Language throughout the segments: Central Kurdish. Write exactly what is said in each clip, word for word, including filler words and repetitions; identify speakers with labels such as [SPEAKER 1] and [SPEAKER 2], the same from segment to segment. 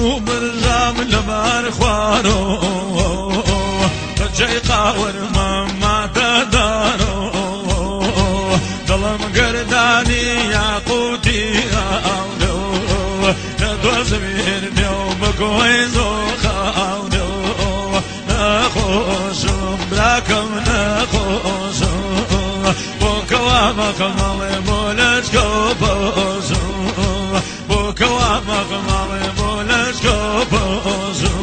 [SPEAKER 1] برجام لبار خوارو جاي قاور ما تدارو ظلم قرداني يا قوتي أولو ندو زمير نيوم كويزو خاولو نخوشو بلاكم نخوشو وكوام خمال مولج كوبوزو وكوام خمال مولج كوبوزو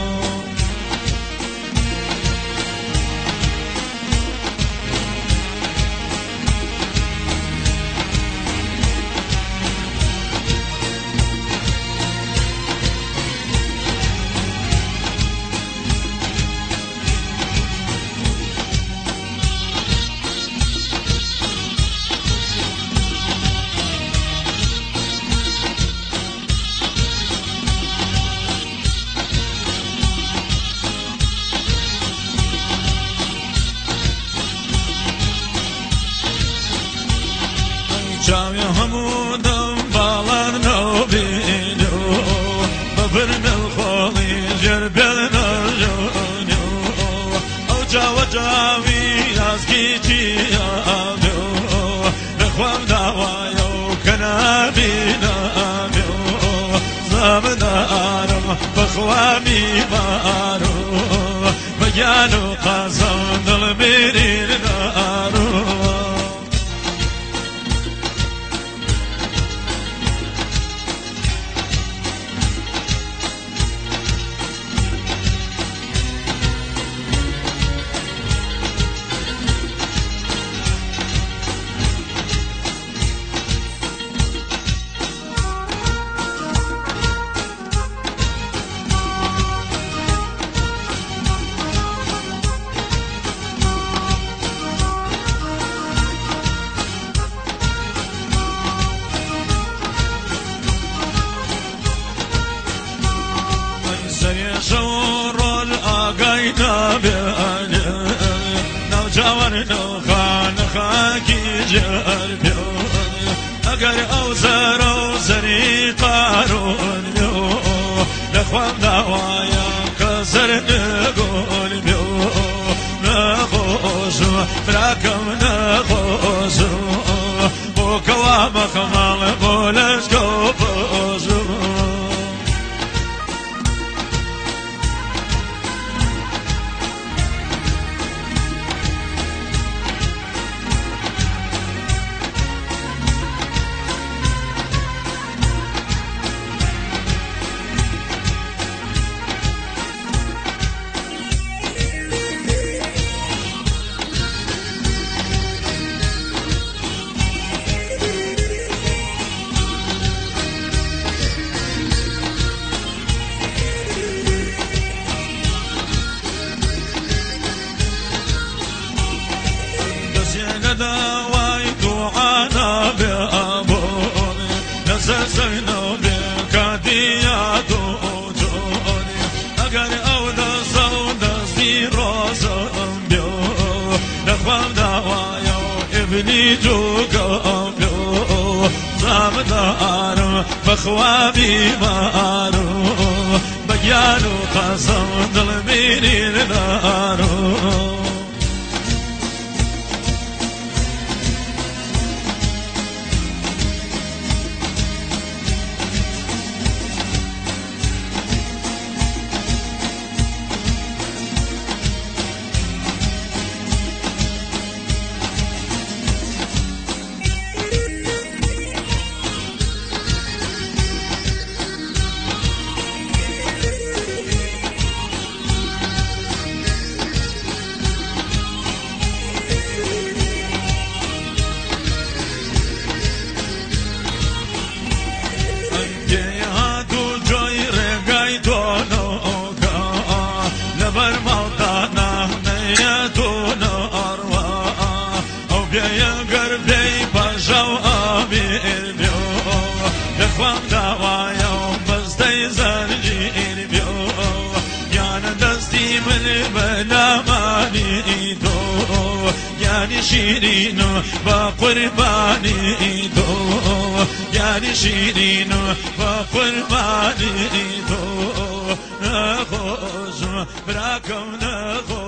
[SPEAKER 1] شاوي همودم بالار نوبينو ببرن الخولي جربل نرجونو او جاو جاوي يازكي جيانو بخوام داوايو كنابينا زامنارم بخوامي مارو بيانو قاسم دلبيرين نارو شور الآقاينا بأنا نو جاور نو خان خاكي جربيو أقر أو زر أو زري قارون بيو لخوام دوايا كسر نقول بيو نخوشو براكم نخوشو وكوام خمال بولش كوبوزو دواي دعانا بأبوني نزلزلنا بكاديات وجوني أقل أو دسو دسي روزم بيو نخوام دوايا ابني جوكم بيو زام دارم بخوابي مارو بيانو قسم دلبيني نارو نخوام دوايا وبزدي زرجين بيو يعني دستي من بلا ماني دو يعني شيرين بقرباني دو يعني شيرين بقرباني دو براكم نخو